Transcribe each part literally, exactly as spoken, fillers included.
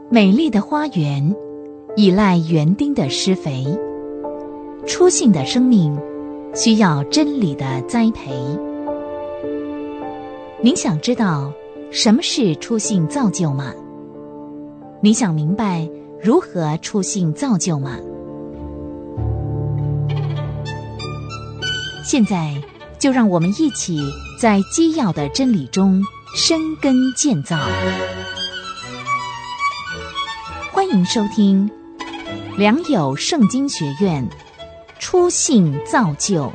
美丽的花园依赖园丁的施肥，初信的生命需要真理的栽培。您想知道什么是初信造就吗？你想明白如何初信造就吗？现在就让我们一起在基要的真理中生根建造。欢迎收听良友圣经学院初信造就。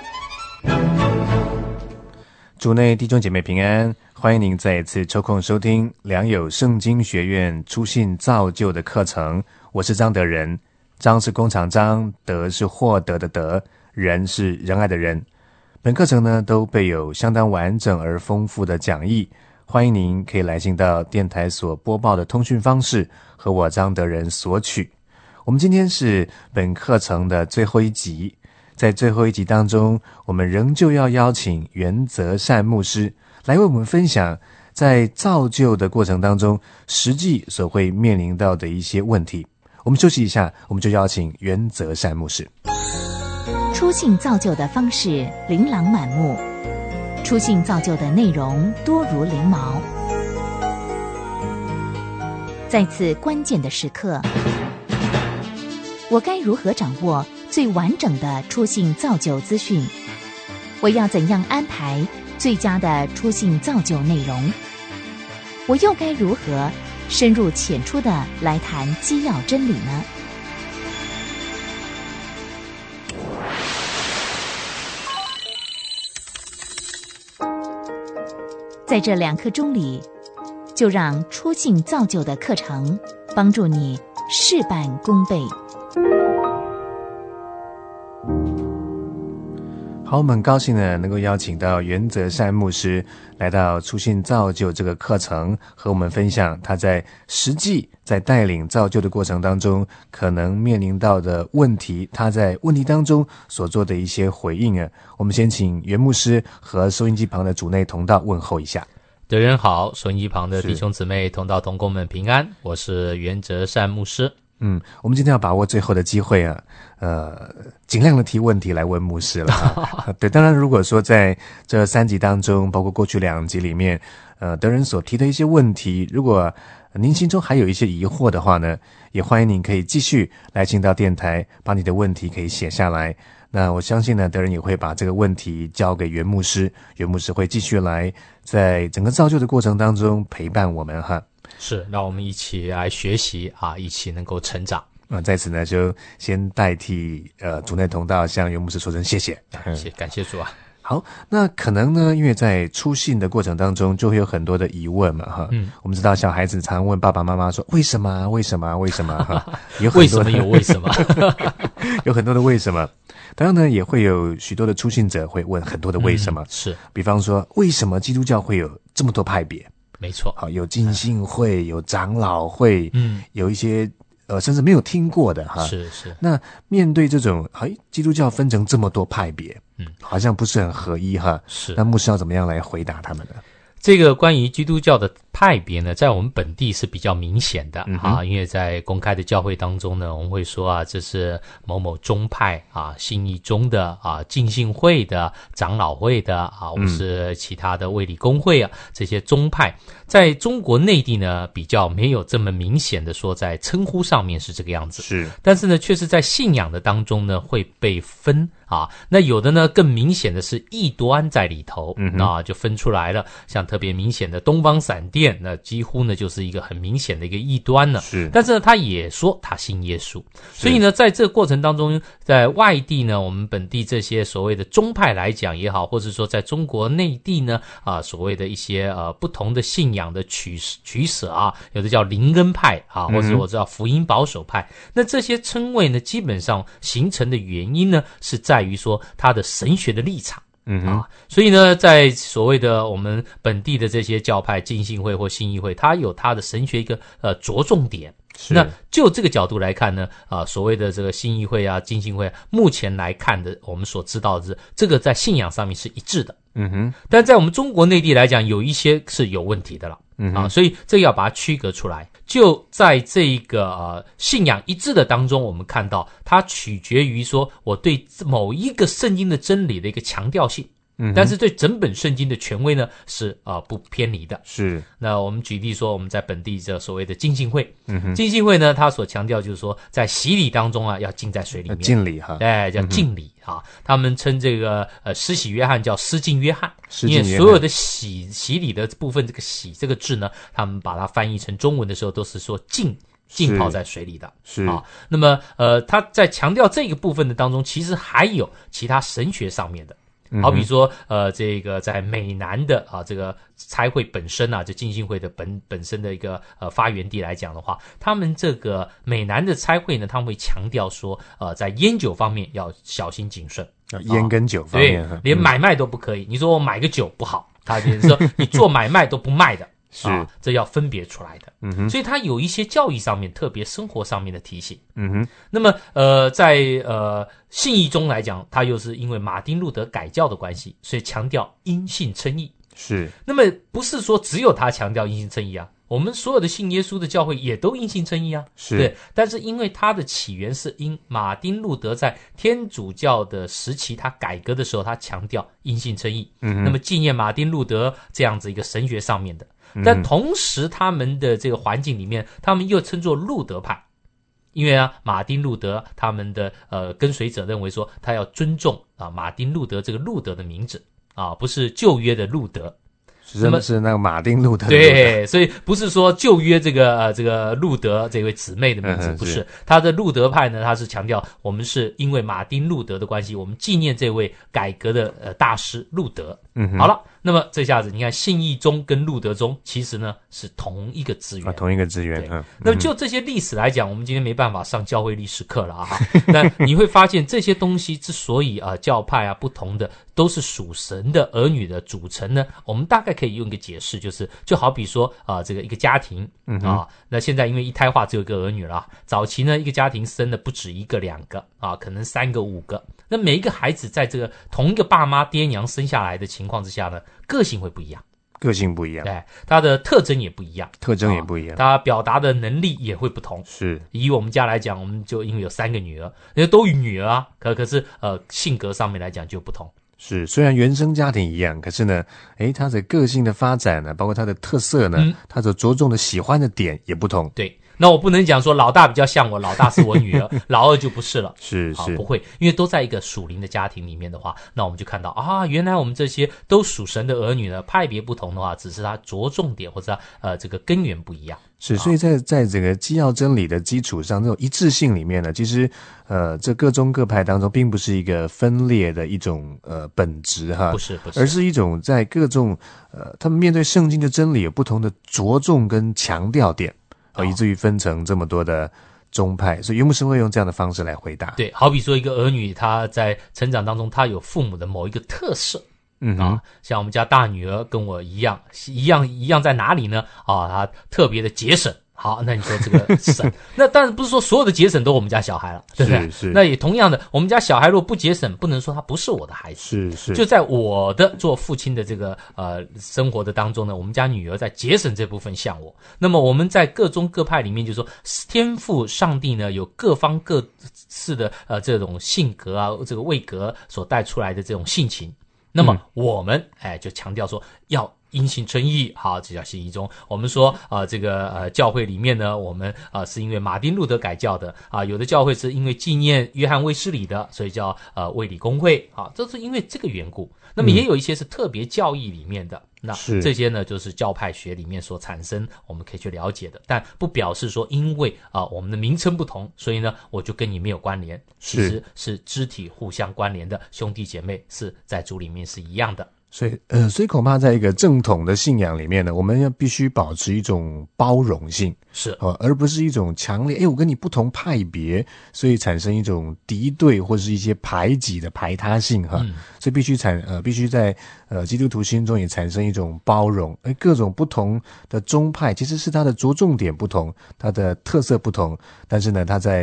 主内弟兄姐妹平安，欢迎您再一次抽空收听良友圣经学院初信造就的课程。我是张德仁，张是工厂张，德是获得的德，仁是仁爱的仁。本课程呢都备有相当完整而丰富的讲义，欢迎您可以来信到电台所播报的通讯方式和我张德仁索取。我们今天是本课程的最后一集，在最后一集当中，我们仍旧要邀请袁泽善牧师来为我们分享在造就的过程当中实际所会面临到的一些问题。我们休息一下，我们就邀请袁泽善牧师。 初信造就的方式琳琅满目，初信造就的内容多如翎毛。在此关键的时刻，我该如何掌握最完整的初信造就资讯？我要怎样安排最佳的初信造就内容？我又该如何深入浅出的来谈基要真理呢？在这两刻钟里，就让初信造就的课程帮助你事半功倍。 好，我们很高兴呢能够邀请到袁泽善牧师来到初信造就这个课程，和我们分享他在实际在带领造就的过程当中可能面临到的问题，他在问题当中所做的一些回应啊。我们先请袁牧师和收音机旁的主内同道问候一下。 德仁好，收音机旁的弟兄姊妹同道同工们平安，我是袁泽善牧师。 嗯，我们今天要把握最后的机会啊，呃，尽量的提问题来问牧师了啊。对，当然如果说在这三集当中，包括过去两集里面，呃，德仁所提的一些问题，如果您心中还有一些疑惑的话呢，也欢迎您可以继续来进到电台，把你的问题可以写下来。那我相信呢，德仁也会把这个问题交给袁牧师，袁牧师会继续来在整个造就的过程当中陪伴我们哈。 是，让我们一起来学习啊，一起能够成长。 啊，在此呢，就先代替呃主内同道向袁牧师说声谢谢， 感谢感谢主啊。 好，那可能呢，因为在初信的过程当中，就会有很多的疑问嘛，哈。嗯，我们知道小孩子常问爸爸妈妈说为什么为什么为什么哈，有很多为什么有为什么， 有很多的为什么。当然呢，也会有许多的初信者会问很多的为什么， 嗯、是， 比方说为什么基督教会有这么多派别？ 没错， 好，有浸信会，有长老会， 嗯， 有一些呃甚至没有听过的哈。 是是。 那面对这种哎基督教分成这么多派别， 嗯， 好像不是很合一哈。 是。 那牧师要怎么样来回答他们呢？ 这个关于基督教的派别呢，在我们本地是比较明显的、嗯、啊，因为在公开的教会当中呢，我们会说啊，这是某某宗派啊，信义宗的啊，浸信会的、长老会的啊，或是其他的卫理公会啊，这些宗派，在中国内地呢，比较没有这么明显的说在称呼上面是这个样子， 是， 但是呢，却是在信仰的当中呢，会被分啊，那有的呢，更明显的是异端在里头，嗯啊，就分出来了，像特别明显的东方闪电，那几乎呢就是一个很明显的一个异端了。 是， 但是呢，他也说他信耶稣，所以呢，在这个过程当中，在外地呢，我们本地这些所谓的宗派来讲也好，或者说在中国内地呢，啊，所谓的一些呃不同的信仰的取取舍啊，有的叫灵恩派啊，或者我知道福音保守派，嗯、那这些称谓呢，基本上形成的原因呢，是在于说他的神学的立场。 嗯啊，所以呢，在所谓的我们本地的这些教派，浸信会或信义会，它有它的神学一个呃着重点。那就这个角度来看呢，啊、呃，所谓的这个信义会啊、浸信会、啊，目前来看的，我们所知道的是，这个在信仰上面是一致的。 嗯哼， 但在我们中国内地来讲，有一些是有问题的了。 嗯啊，所以这个要把它区隔出来。就在这个呃信仰一致的当中，我们看到它取决于说我对某一个圣经的真理的一个强调性。嗯，但是对整本圣经的权威呢是啊、呃、不偏离的。 是， 那我们举例说，我们在本地这所谓的浸信会， 嗯哼， 浸信会呢，它所强调就是说，在洗礼当中啊，要浸在水里面， 浸礼哈， 哎，叫浸礼、嗯、啊。他们称这个呃施洗约翰叫施浸约翰， 因为所有的洗洗礼的部分，这个洗这个字呢，他们把它翻译成中文的时候，都是说浸。浸泡在水里的， 是啊。那么，呃，他在强调这个部分的当中，其实还有其他神学上面的。好比说，呃，这个在美南的啊，这个差会本身啊，就浸信会的本本身的一个呃发源地来讲的话，他们这个美南的差会呢，他们会强调说，呃，在烟酒方面要小心谨慎， 啊、烟跟酒方面， 对，连买卖都不可以。嗯、你说我买个酒不好，他就是说你做买卖都不卖的。 是、 啊，这要分别出来的。 嗯哼， 所以它有一些教义上面，特别生活上面的提醒。 嗯哼， 那么呃，在呃信义中来讲，它又是因为马丁路德改教的关系，所以强调因信称义。 是， 那么不是说只有他强调因信称义啊，我们所有的信耶稣的教会也都因信称义啊。 是， 对。但是因为它的起源是因马丁路德在天主教的时期，他改革的时候，他强调因信称义。嗯，那么纪念马丁路德这样子一个神学上面的。但同时他们的这个环境里面，他们又称作路德派，因为啊，马丁路德他们的呃跟随者认为说，他要尊重啊马丁路德这个路德的名字啊，不是旧约的路德。 那么是那个马丁路德， 对，所以不是说旧约这个呃这个路德这位姊妹的名字，不是他的路德派呢，他是强调我们是因为马丁路德的关系，我们纪念这位改革的呃大师路德。嗯，好了，那么这下子你看信义宗跟路德宗其实呢是同一个资源， 啊，同一个资源。嗯， 那么就这些历史来讲，我们今天没办法上教会历史课了啊。那你会发现这些东西之所以啊教派啊不同的都是属神的儿女的组成呢，我们大概可以用一个解释，就是就好比说啊这个一个家庭啊，那现在因为一胎化只有一个儿女了，早期呢一个家庭生的不止一个两个啊，可能三个五个。那每一个孩子在这个同一个爸妈爹娘生下来的情况之下呢，个性会不一样， 个性不一样， 对，他的特征也不一样， 特征也不一样， 他表达的能力也会不同。 是， 以我们家来讲，我们就因为有三个女儿，因为都有女儿啊，可可是呃性格上面来讲就不同。 是，虽然原生家庭一样，可是呢，诶，他的个性的发展呢，包括他的特色呢，嗯、他所着重的喜欢的点也不同。 对。那我不能讲说老大比较像我，老大是我女儿，老二就不是了。 是是， 不会，因为都在一个属灵的家庭里面的话，那我们就看到啊，原来我们这些都属神的儿女呢，派别不同的话，只是他着重点或者呃这个根源不一样。 是，所以在在这个基要真理的基础上，这种一致性里面呢，其实呃这各宗各派当中，并不是一个分裂的一种呃本质哈， 不是不是， 而是一种在各种呃他们面对圣经的真理有不同的着重跟强调点。哦，以至于分成这么多的宗派，所以袁牧师会用这样的方式来回答。 对，好比说一个儿女，他在成长当中，他有父母的某一个特色，嗯啊，像我们家大女儿跟我一样，一样一样在哪里呢？啊，她特别的节省。好，那你说这个省，那当然不是说所有的节省都我们家小孩了，对不对？ 是是。 那也同样的，我们家小孩如果不节省，不能说他不是我的孩子。 是是。 就在我的做父亲的这个呃生活的当中呢，我们家女儿在节省这部分像我。那么我们在各宗各派里面，就说天父上帝呢有各方各式的呃这种性格啊，这个位格所带出来的这种性情。那么我们、嗯、哎就强调说要因信称义，好，这叫信义宗。我们说啊、呃，这个呃教会里面呢，我们啊、呃、是因为马丁路德改教的啊，有的教会是因为纪念约翰卫斯理的，所以叫呃卫理公会啊，这是因为这个缘故。那么也有一些是特别教义里面的，嗯、那这些呢就是教派学里面所产生，我们可以去了解的，但不表示说因为啊、呃、我们的名称不同，所以呢我就跟你没有关联，其实是肢体互相关联的，兄弟姐妹是在主里面是一样的。 所以，呃，所以恐怕在一个正统的信仰里面呢，我们要必须保持一种包容性， 是哦，而不是一种强烈，诶，我跟你不同派别，所以产生一种敌对或是一些排挤的排他性哈。嗯、所以必须产呃，必须在呃基督徒心中也产生一种包容，诶，各种不同的宗派其实是它的着重点不同，它的特色不同，但是呢，它在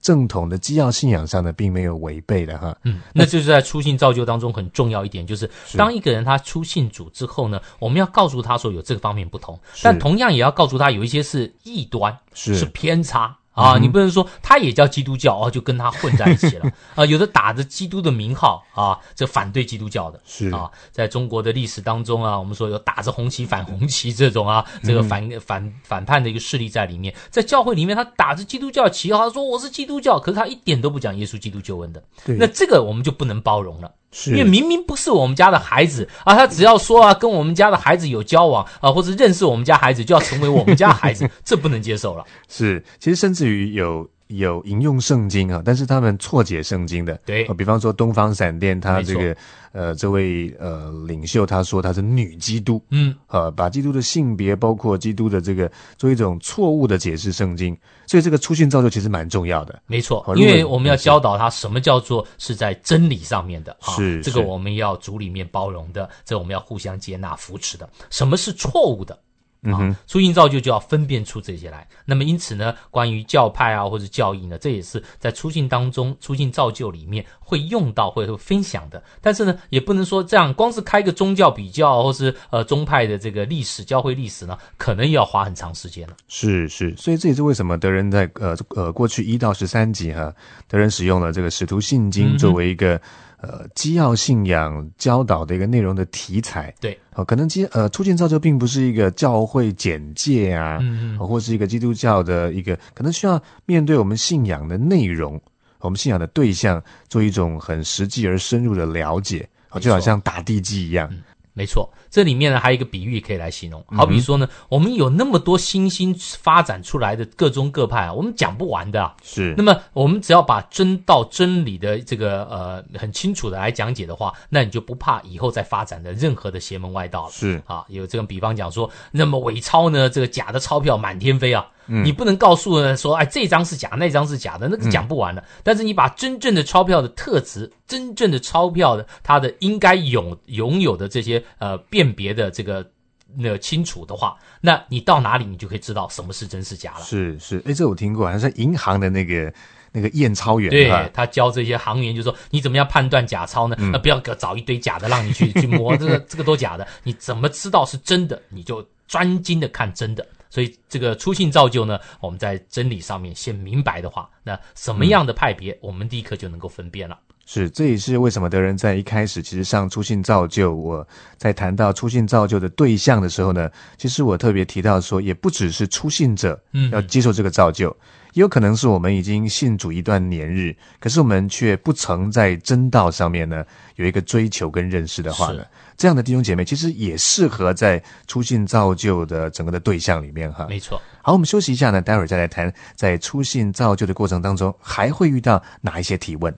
正统的基要信仰上呢，并没有违背的哈。 嗯，那就是在初信造就当中很重要一点，就是当一个人他初信主之后呢，我们要告诉他说有这个方面不同，但同样也要告诉他有一些是异端，是, 是偏差。啊，你不能说他也叫基督教哦，就跟他混在一起了啊！有的打着基督的名号啊，这反对基督教的是啊，在中国的历史当中啊，我们说有打着红旗反红旗这种啊，这个反、嗯、反反叛的一个势力在里面。在教会里面，他打着基督教旗号，他说我是基督教，可是他一点都不讲耶稣基督救恩的。那这个我们就不能包容了。因为明明不是我们家的孩子啊，他只要说啊跟我们家的孩子有交往啊，或者认识我们家孩子，就要成为我们家孩子，这不能接受了。 是，其实甚至于有有引用圣经啊，但是他们错解圣经的。对，比方说东方闪电，他这个呃这位呃领袖他说他是女基督，嗯，呃把基督的性别包括基督的这个做一种错误的解释圣经，所以这个初信造就其实蛮重要的。 没错，因为我们要教导他什么叫做是在真理上面的， 是、啊、 这个我们要主里面包容的，这个我们要互相接纳扶持的。什么是错误的？啊，初信造就就要分辨出这些来。那么因此呢，关于教派啊或者教义呢，这也是在初信当中初信造就里面会用到会会分享的。但是呢，也不能说这样光是开个宗教比较或是呃宗派的这个历史教会历史呢，可能要花很长时间了。 是是，所以这也是为什么德仁在呃呃过去一到十三集哈，德仁使用了这个使徒信经作为一个、嗯呃，基要信仰教导的一个内容的题材， 对， 哦，可能基呃初信造就并不是一个教会简介啊，嗯嗯、哦，或是一个基督教的一个，可能需要面对我们信仰的内容，我们信仰的对象，做一种很实际而深入的了解，哦，就好像打地基一样。 嗯没错，这里面呢还有一个比喻可以来形容，好比说呢，嗯、我们有那么多新兴发展出来的各宗各派啊，我们讲不完的啊。 是， 那么我们只要把真道真理的这个呃很清楚的来讲解的话，那你就不怕以后再发展的任何的邪门外道了。 是啊，有这个比方讲说，那么伪钞呢，这个假的钞票满天飞啊。嗯、你不能告诉人说，哎，这张是假，那张是假的，那个讲不完了。嗯、但是你把真正的钞票的特质，真正的钞票的它的应该有拥有的这些呃辨别的这个那个清楚的话，那你到哪里你就可以知道什么是真是假了。 是是，哎，这我听过，好像是银行的那个那个验钞员， 对，他教这些行员就说，你怎么样判断假钞呢？嗯、那不要找一堆假的让你去去摸，这个这个都假的，你怎么知道是真的？你就专精的看真的。所以这个初信造就呢，我们在真理上面先明白的话，那什么样的派别，我们立刻就能够分辨了。 是，这也是为什么德仁在一开始其实上初信造就，我在谈到初信造就的对象的时候呢，其实我特别提到说，也不只是初信者要接受这个造就，嗯、也有可能是我们已经信主一段年日，可是我们却不曾在真道上面呢有一个追求跟认识的话呢，这样的弟兄姐妹其实也适合在初信造就的整个的对象里面哈。 没错。 好，我们休息一下呢，待会儿再来谈在初信造就的过程当中还会遇到哪一些提问。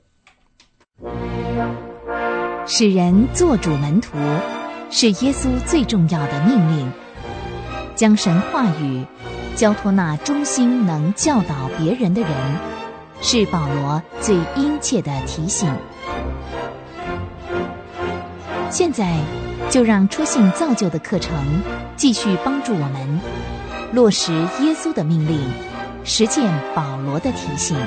使人做主门徒是耶稣最重要的命令，将神话语交托那忠心能教导别人的人，是保罗最殷切的提醒。现在就让初信造就的课程继续帮助我们落实耶稣的命令，实践保罗的提醒。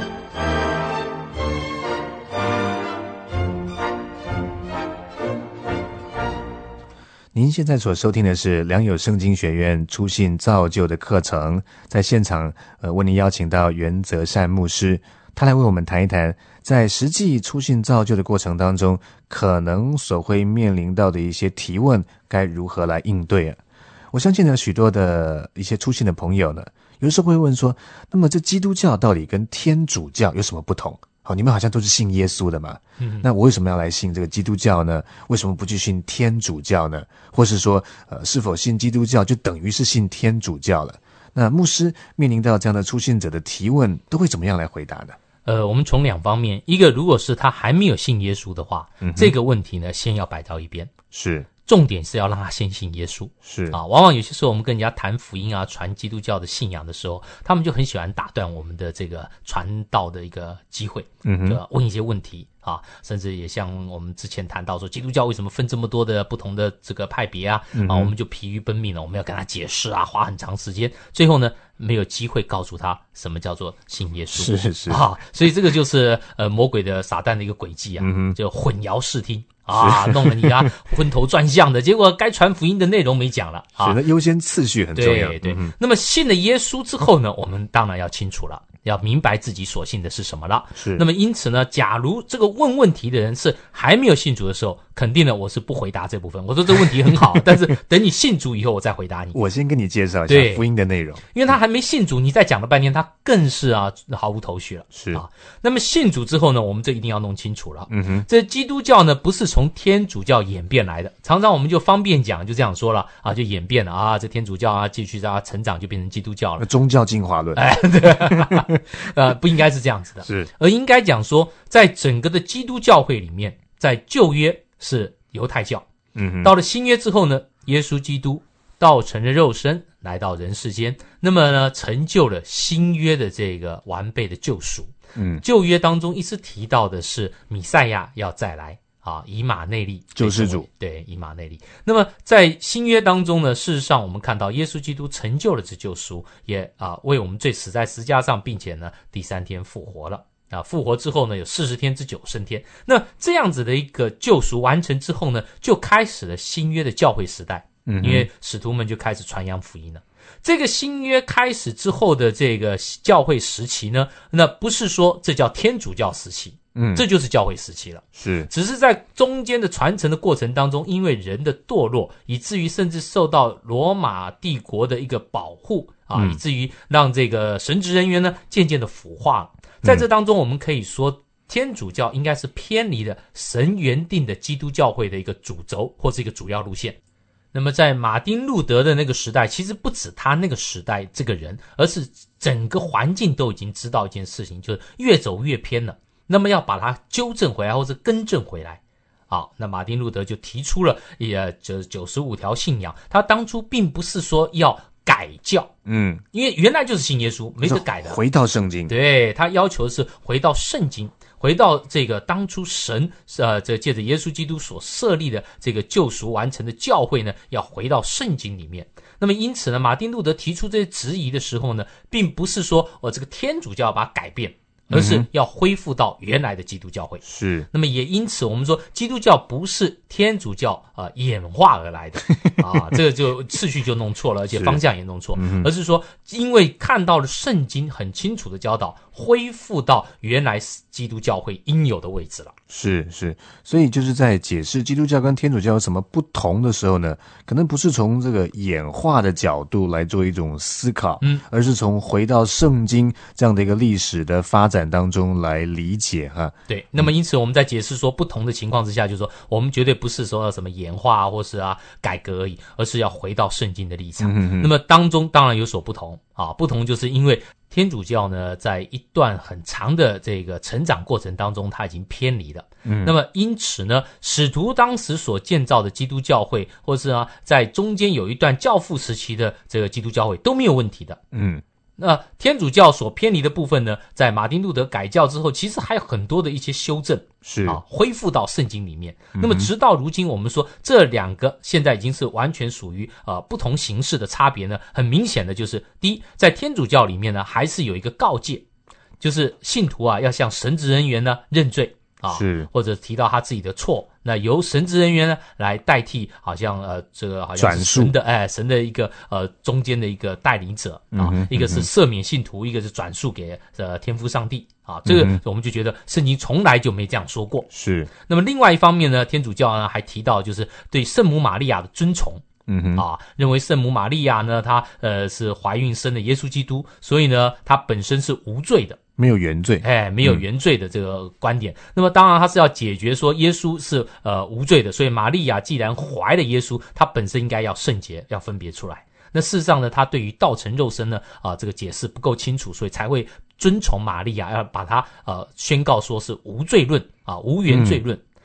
您现在所收听的是良友圣经学院初信造就的课程，在现场呃为您邀请到袁泽善牧师，他来为我们谈一谈在实际初信造就的过程当中可能所会面临到的一些提问，该如何来应对啊。我相信呢，许多的一些初信的朋友呢，有时候会问说，那么这基督教到底跟天主教有什么不同？好，你们好像都是信耶稣的嘛，嗯，那我为什么要来信这个基督教呢？为什么不去信天主教呢？或是说，呃，是否信基督教就等于是信天主教了？那牧师面临到这样的初信者的提问，都会怎么样来回答呢？ 呃，我们从两方面，一个如果是他还没有信耶稣的话，嗯、这个问题呢，先要摆到一边。 是。 重点是要让他先信耶稣。 是啊，往往有些时候我们跟人家谈福音啊，传基督教的信仰的时候，他们就很喜欢打断我们的这个传道的一个机会， 嗯就问一些问题啊，甚至也像我们之前谈到说，基督教为什么分这么多的不同的这个派别啊？ 嗯、 啊，我们就疲于奔命了，我们要跟他解释啊，花很长时间，最后呢，没有机会告诉他什么叫做信耶稣。 是是啊，所以这个就是呃魔鬼的撒旦的一个诡计啊， 嗯、 就混淆视听。啊，弄得你啊昏头转向的，结果该传福音的内容没讲了啊。 是的，优先次序很重要。 对对、 嗯， 那么信了耶稣之后呢，我们当然要清楚了，要明白自己所信的是什么了。 是。 那么因此呢，假如这个问问题的人是还没有信主的时候，肯定呢我是不回答这部分。我说这个问题很好，但是等你信主以后我再回答你。 我先跟你介绍一下福音的内容， 因为他还没信主，你再讲了半天，他更是啊毫无头绪了。 是啊。那么信主之后呢，我们这一定要弄清楚了。 嗯哼， 这基督教呢不是从天主教演变来的，常常我们就方便讲，就这样说了啊，就演变了啊，这天主教啊继续啊成长就变成基督教了， 宗教进化论。 哎，对，呃，不应该是这样子的， 是， 而应该讲说，在整个的基督教会里面，在旧约是犹太教， 嗯哼， 到了新约之后呢，耶稣基督道成了肉身来到人世间，那么呢，成就了新约的这个完备的救赎。 嗯， 旧约当中一直提到的是弥赛亚要再来啊，以马内利救世主， 对，以马内利。那么在新约当中呢，事实上我们看到耶稣基督成就了这救赎，也啊为我们罪死在十字架上，并且呢第三天复活了。啊，复活之后呢，有四十天之久升天。那这样子的一个救赎完成之后呢，就开始了新约的教会时代。 嗯， 因为使徒们就开始传扬福音了。这个新约开始之后的这个教会时期呢，那不是说这叫天主教时期， 嗯， 这就是教会时期了。 是， 只是在中间的传承的过程当中，因为人的堕落，以至于甚至受到罗马帝国的一个保护啊， 嗯、 以至于让这个神职人员呢渐渐的腐化了。在这当中，我们可以说，天主教应该是偏离了神原定的基督教会的一个主轴或是一个主要路线。那么在马丁路德的那个时代，其实不止他那个时代这个人，而是整个环境都已经知道一件事情，就是越走越偏了。那么要把它纠正回来或者更正回来。好，那马丁路德就提出了也这九十五条信仰，他当初并不是说要改教， 嗯， 因为原来就是信耶稣，没得改的。 回到圣经， 对，他要求的是回到圣经。回到这个当初神呃，这借着耶稣基督所设立的这个救赎完成的教会呢，要回到圣经里面。那么因此呢，马丁路德提出这些质疑的时候呢，并不是说我、哦、这个天主教要把它改变，而是要恢复到原来的基督教会。 是。 那么也因此我们说基督教不是天主教啊、呃、演化而来的啊，这个就次序就弄错了，而且方向也弄错， 嗯、 而是说因为看到了圣经很清楚的教导，恢复到原来基督教会应有的位置了。 是是，所以就是在解释基督教跟天主教有什么不同的时候呢，可能不是从这个演化的角度来做一种思考， 嗯， 而是从回到圣经这样的一个历史的发展当中来理解哈。 对，那么因此我们在解释说不同的情况之下，就是说我们绝对不是说什么演化或是啊改革而已，而是要回到圣经的立场。 嗯、 那么当中当然有所不同啊，不同就是因为天主教呢，在一段很长的这个成长过程当中，它已经偏离了。嗯，那么因此呢，使徒当时所建造的基督教会，或是啊，在中间有一段教父时期的这个基督教会都没有问题的。 嗯， 那天主教所偏离的部分呢，在马丁路德改教之后，其实还有很多的一些修正， 是啊，恢复到圣经里面。嗯、那么直到如今，我们说这两个现在已经是完全属于呃不同形式的差别呢。很明显的就是，第一，在天主教里面呢，还是有一个告诫，就是信徒啊要向神职人员呢认罪啊， 是或者提到他自己的错。那由神职人员呢来代替，好像呃这个好像是神的哎神的一个呃中间的一个带领者啊、 嗯， 一个是赦免信徒，一个是转述给呃天父上帝啊。这个我们就觉得圣经从来就没这样说过。 是。 那么另外一方面呢，天主教呢还提到就是对圣母玛利亚的尊崇。 嗯哼啊，认为圣母玛利亚呢，她呃是怀孕生了耶稣基督，所以呢，她本身是无罪的。 没有原罪， 哎，没有原罪的这个观点。嗯、那么当然他是要解决说耶稣是呃无罪的，所以玛利亚既然怀了耶稣，她本身应该要圣洁，要分别出来。那事实上呢，他对于道成肉身呢啊、呃、这个解释不够清楚，所以才会遵从玛利亚，要把他呃宣告说是无罪论啊无原罪论。嗯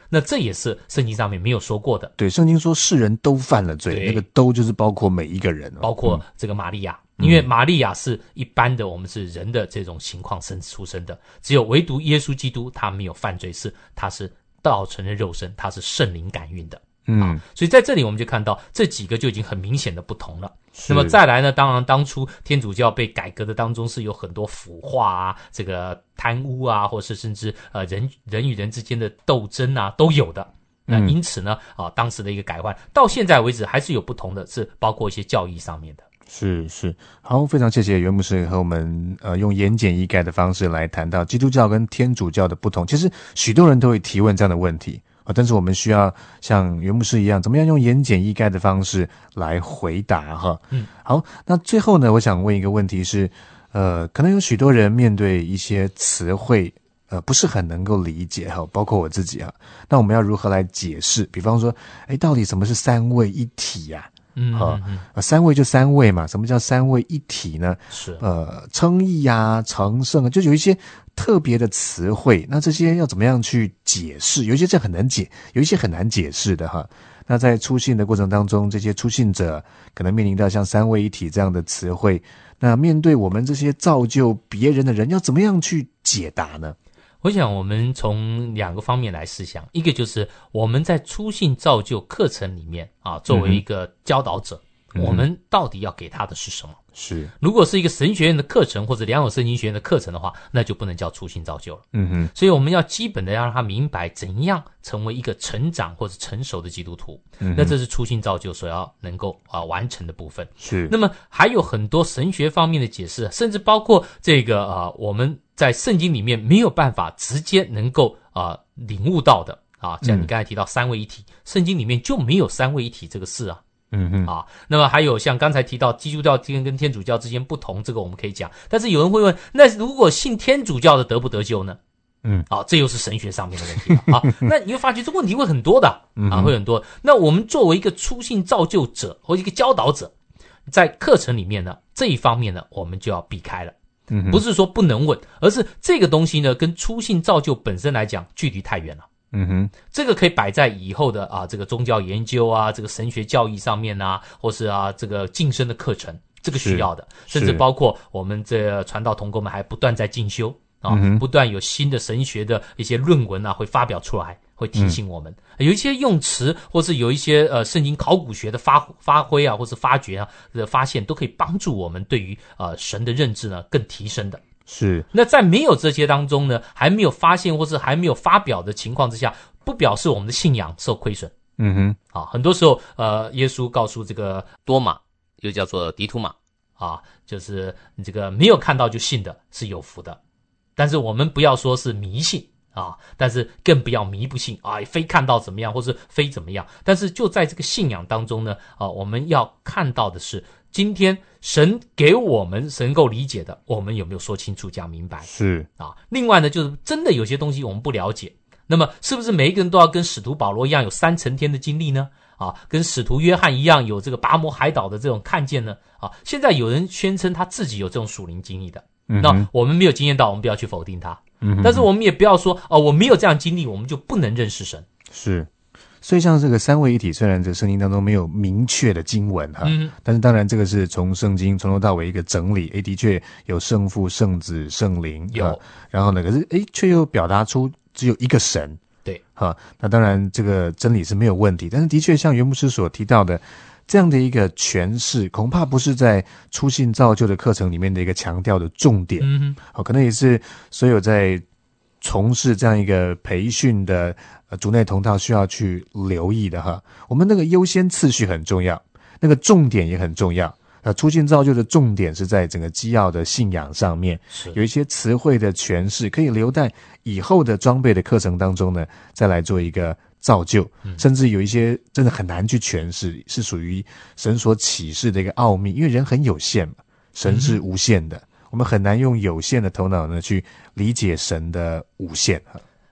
那这也是圣经上面没有说过的。 对，圣经说世人都犯了罪，那个都就是包括每一个人、哦、 包括这个玛利亚、嗯、因为玛利亚是一般的我们是人的这种情况生出生的，只有唯独耶稣基督他没有犯罪，是他是道成了肉身，他是圣灵感孕的。嗯、啊，所以在这里我们就看到这几个就已经很明显的不同了。那么再来呢，当然当初天主教被改革的当中是有很多腐化啊，这个贪污啊，或是甚至呃人人与人之间的斗争啊都有的。那因此呢，啊，当时的一个改换到现在为止还是有不同的，是包括一些教义上面的。 是是，好，非常谢谢袁牧师和我们呃用言简意赅的方式来谈到基督教跟天主教的不同。其实许多人都会提问这样的问题啊，但是我们需要像袁牧师一样，怎么样用言简意赅的方式来回答哈。嗯，好，那最后呢，我想问一个问题是，呃，可能有许多人面对一些词汇，呃，不是很能够理解哈，包括我自己哈。那我们要如何来解释？比方说，哎，到底什么是三位一体呀、啊？嗯，好、呃，三位就三位嘛，什么叫三位一体呢？是，呃，称义啊，成圣啊，就有一些特别的词汇，那这些要怎么样去解释？有一些这很难解，有一些很难解释的哈。那在出信的过程当中，这些出信者可能面临到像三位一体这样的词汇，那面对我们这些造就别人的人，要怎么样去解答呢？ 我想我们从两个方面来思想，一个就是我们在初信造就课程里面啊，作为一个教导者、嗯、我们到底要给他的是什么？是，如果是一个神学院的课程或者良友圣经学院的课程的话，那就不能叫初信造就了。嗯哼，所以我们要基本的要让他明白怎样成为一个成长或者成熟的基督徒。嗯，那这是初信造就所要能够啊完成的部分。是，那么还有很多神学方面的解释，甚至包括这个啊我们在圣经里面没有办法直接能够啊领悟到的啊，像你刚才提到三位一体，圣经里面就没有三位一体这个事啊。嗯哼啊，那么还有像刚才提到基督教跟天主教之间不同，这个我们可以讲。但是有人会问，那如果信天主教的得不得救呢？嗯，啊，这又是神学上面的问题了啊。那你会发觉这问题会很多的啊，会很多。那我们作为一个初信造就者或一个教导者，在课程里面呢，这一方面呢，我们就要避开了。嗯，不是说不能问，而是这个东西呢，跟初信造就本身来讲，距离太远了。嗯哼，这个可以摆在以后的啊，这个宗教研究啊，这个神学教义上面啊，或是啊这个晋升的课程，这个需要的，甚至包括我们这个传道同工们还不断在进修啊、嗯，不断有新的神学的一些论文啊会发表出来，会提醒我们、嗯、有一些用词，或是有一些呃圣经考古学的发发挥啊，或是发掘啊的发现，都可以帮助我们对于呃神的认知呢更提升的。是，那在没有这些当中呢，还没有发现或是还没有发表的情况之下，不表示我们的信仰受亏损。嗯哼，啊，很多时候，呃，耶稣告诉这个多马，又叫做迪图马，啊，就是你这个没有看到就信的是有福的，但是我们不要说是迷信啊，但是更不要迷不信啊，非看到怎么样，或是非怎么样。但是就在这个信仰当中呢，啊，我们要看到的是。今天神给我们能够理解的，我们有没有说清楚讲明白？是啊。另外呢，就是真的有些东西我们不了解，那么是不是每一个人都要跟使徒保罗一样有三层天的经历呢？啊，跟使徒约翰一样有这个拔摩海岛的这种看见呢？啊，现在有人宣称他自己有这种属灵经历的，嗯、那我们没有经验到，我们不要去否定他。嗯，但是我们也不要说哦，我没有这样经历，我们就不能认识神。是。 所以像这个三位一体，虽然这个圣经当中没有明确的经文哈、嗯，但是当然这个是从圣经从头到尾一个整理，诶，的确有圣父、圣子、圣灵有、啊，然后呢，可是诶，却又表达出只有一个神，对，哈，那当然这个真理是没有问题，但是的确像袁牧师所提到的，这样的一个诠释，恐怕不是在初信造就的课程里面的一个强调的重点，嗯，好，可能也是所有在从事这样一个培训的呃族内同道需要去留意的哈。我们那个优先次序很重要，那个重点也很重要。呃，初信造就的重点是在整个基要的信仰上面，有一些词汇的诠释可以留在以后的装备的课程当中呢，再来做一个造就、嗯、甚至有一些真的很难去诠释，是属于神所启示的一个奥秘，因为人很有限嘛，神是无限的、嗯、我们很难用有限的头脑呢去理解神的无限。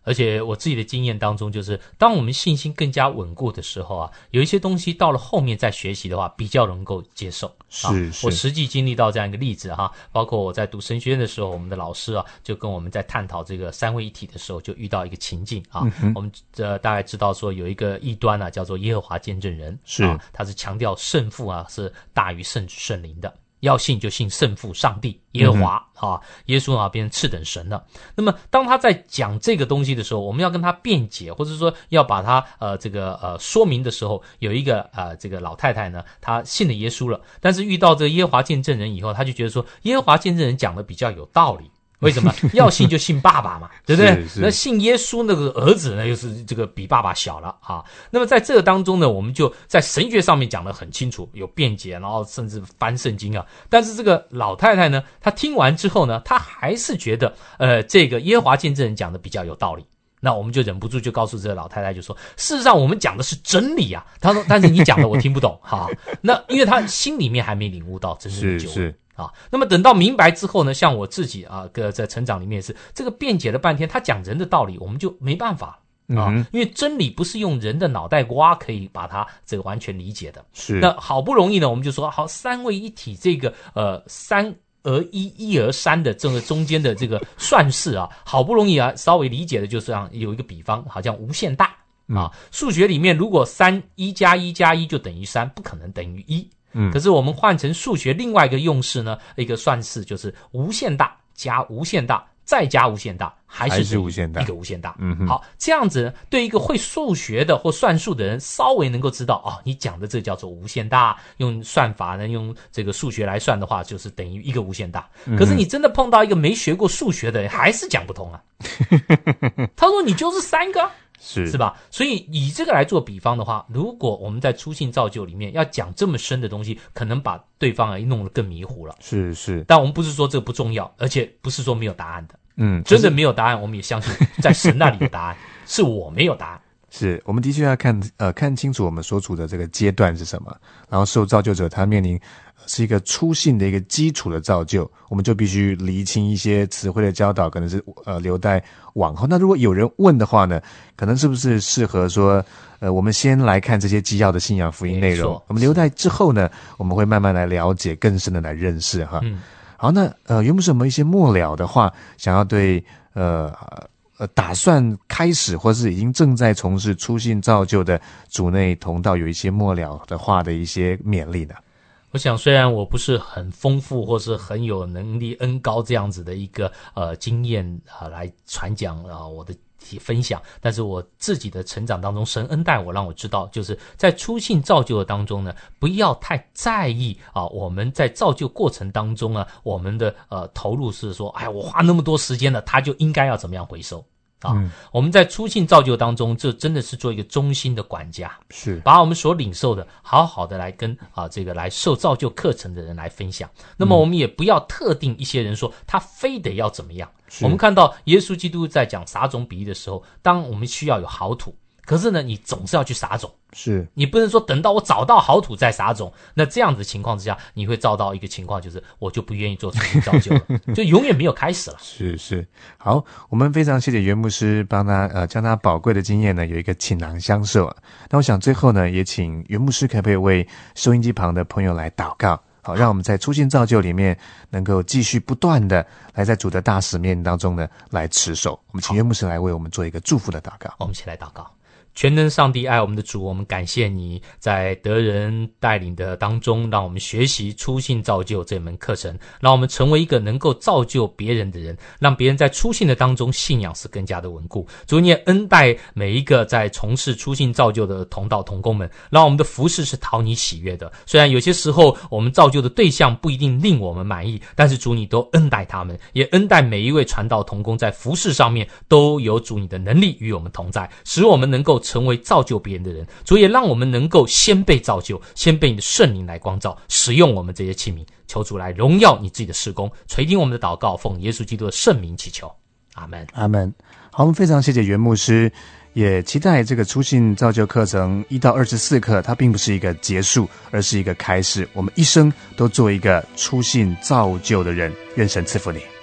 而且我自己的经验当中，就是当我们信心更加稳固的时候啊，有一些东西到了后面再学习的话，比较能够接受。 是啊、 是， 我实际经历到这样一个例子哈，包括我在读神学院的时候，我们的老师啊，就跟我们在探讨这个三位一体的时候，就遇到一个情境啊。嗯、我们呃大概知道说有一个异端啊，叫做耶和华见证人， 是、 啊，他是强调圣父啊是大于圣子圣灵的。要信就信圣父上帝耶和华、嗯、啊，耶稣啊变成次等神了。那么当他在讲这个东西的时候，我们要跟他辩解，或者说要把他呃这个呃说明的时候，有一个呃这个老太太呢，她信了耶稣了，但是遇到这个耶和华见证人以后，她就觉得说耶和华见证人讲的比较有道理。为什么要信就信爸爸嘛，对不对？那信耶稣那个儿子呢，又是这个比爸爸小了啊。那么在这个当中呢，我们就在神学上面讲得很清楚，有辩解，然后甚至翻圣经啊。但是这个老太太呢，她听完之后呢，她还是觉得呃这个耶和华见证人讲的比较有道理。那我们就忍不住就告诉这个老太太，就说事实上我们讲的是真理啊。她说但是你讲的我听不懂哈。那因为她心里面还没领悟到真正的救恩。是是啊，那么等到明白之后呢，像我自己啊，个在成长里面是这个辩解了半天，他讲人的道理，我们就没办法啊、嗯，因为真理不是用人的脑袋瓜可以把它这个完全理解的。 是， 那好不容易呢，我们就说好三位一体这个呃三而一一而三的这个中间的这个算式啊，好不容易啊稍微理解的就是这样，有一个比方，好像无限大啊。数学里面如果三一加一加一就等于三，不可能等于一。嗯，可是我们换成数学另外一个用式呢，一个算式就是无限大加无限大再加无限大，还是还是无限大一个无限大。 嗯哼， 好，这样子对一个会数学的或算术的人稍微能够知道哦，你讲的这叫做无限大，用算法呢，用这个数学来算的话，就是等于一个无限大。嗯、可是你真的碰到一个没学过数学的人，还是讲不通啊。他说你就是三个。 是是吧？所以以这个来做比方的话，如果我们在初信造就里面要讲这么深的东西，可能把对方啊弄得更迷糊了。 是是， 但我们不是说这个不重要，而且不是说没有答案的。 嗯， 真的没有答案，我们也相信在神那里有答案，是我没有答案。 是我们的确要看呃看清楚我们所处的这个阶段是什么，然后受造就者他面临是一个初信的一个基础的造就，我们就必须厘清一些词汇的教导，可能是呃留待往后。那如果有人问的话呢，可能是不是适合说呃我们先来看这些基要的信仰福音内容，我们留待之后呢，我们会慢慢来了解，更深的来认识哈。嗯，好，那呃有没有什么一些末了的话，想要对呃呃，打算开始或是已经正在从事初信造就的主内同道有一些末了的话的一些勉励呢？ 我想虽然我不是很丰富或是很有能力恩高这样子的一个呃经验啊、呃、来传讲啊、呃、我的分享，但是我自己的成长当中，神恩待我，让我知道就是在初信造就的当中呢，不要太在意啊我们在造就过程当中啊我们的呃投入是说哎我花那么多时间了，他就应该要怎么样回收啊、嗯，我们在初信造就当中，这真的是做一个忠心的管家， 是把我们所领受的好好的来跟啊这个来受造就课程的人来分享。那么我们也不要特定一些人说他非得要怎么样。我们看到耶稣基督在讲撒种比喻的时候，当我们需要有好土，可是呢你总是要去撒种， 是你不能说等到我找到好土再撒种，那这样子的情况之下，你会遭到一个情况，就是我就不愿意做初信造就了，就永远没有开始了。 是是，好，我们非常谢谢袁牧师帮他呃将他宝贵的经验呢有一个倾囊相授啊。那我想最后呢，也请袁牧师可不可以为收音机旁的朋友来祷告，好，让我们在初信造就里面能够继续不断的来在主的大使命当中呢来持守。我们请袁牧师来为我们做一个祝福的祷告。 我们一起来祷告。全能上帝爱我们的主，我们感谢你在得人带领的当中，让我们学习初信造就这门课程，让我们成为一个能够造就别人的人，让别人在初信的当中信仰是更加的稳固。主，你也恩待每一个在从事初信造就的同道同工们，让我们的服事是讨你喜悦的。虽然有些时候我们造就的对象不一定令我们满意，但是主你都恩待他们，也恩待每一位传道同工在服事上面都有主你的能力与我们同在，使我们能够成为造就别人的人。主也让我们能够先被造就，先被你的圣灵来光照，使用我们这些器皿。求主来荣耀你自己的事工，垂听我们的祷告，奉耶稣基督的圣名祈求，阿们， 阿们。好，我们非常谢谢袁牧师，也期待这个初信造就课程一到二十四课，它并不是一个结束，而是一个开始。我们一生都做一个初信造就的人。愿神赐福你。